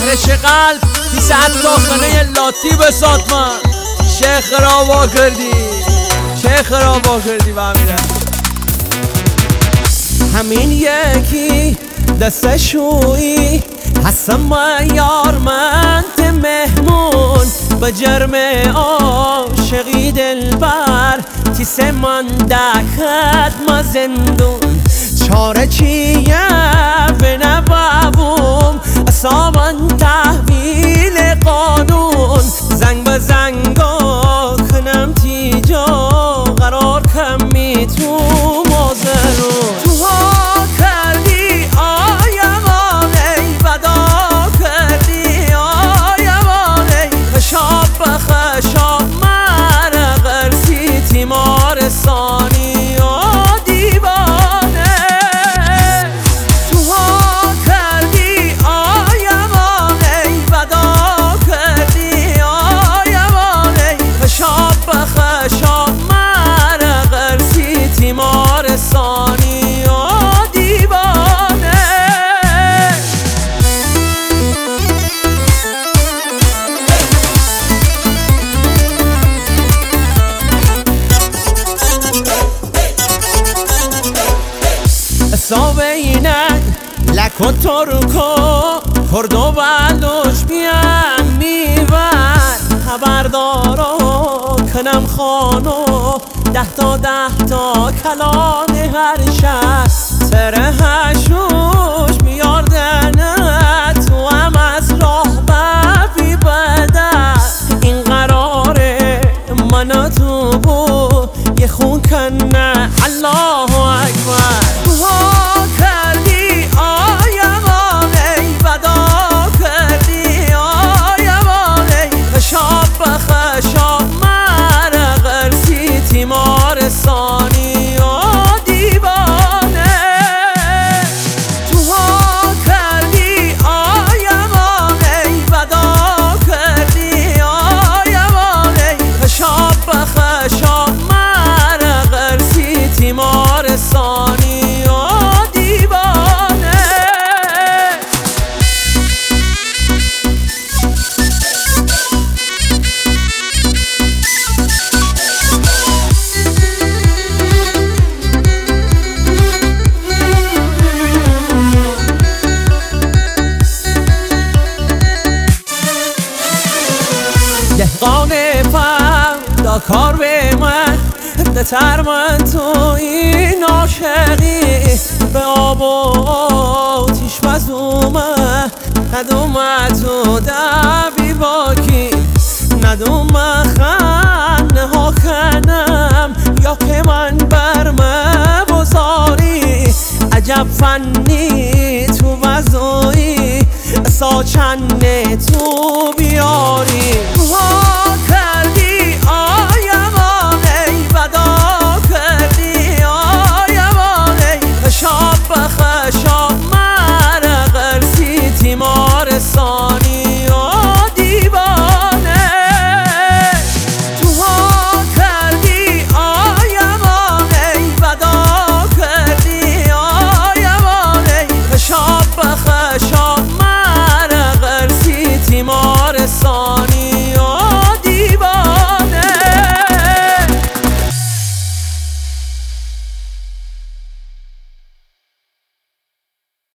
شهرش قلب پیش عطاخانه لاتی بسات من چه خرابا کردی چه خرابا کردی به امیره همین یکی دستشویی هستم من یارمند مهمون به جرم عاشقی دلبر تیس من دکت ما زندون چاره چیه به نبابوم اصابن تحویل قانون زنگ به زنگا کنم تیجا قرار کمی تو مازنون تو ها کردی آیمان ای بدا کردی آیمان ای خشاب به خشاب من غرسی تیمارستانی ثانی و دیوانه سابینک لک و ترکو کرد و بلوش بیان میبر خبردارا کنم خانو 10 تا کلان هر شهر سر هشوش میاردن تو هم از راه ببی بده این قراره من تو بود یه خون کنه الله اکبر تو ها کردی آیمان ای بدا کردی آیمان ای خشاب به خشاب من غرسی تیمارستانی و دیوانه تو ها کردی آیمان ای بدا کردی آیمان ای خشاب به خشاب من غرسی تیمارستانی و دیوانه دهقان فردا کار به من دتر من تو این عاشقی به آب و آتیش بزومه ندوم تو دبی باکی ندوم خنه ها کنم یا که من برمه بزاری عجب فنی تو وزوی ساچنه تو بیاری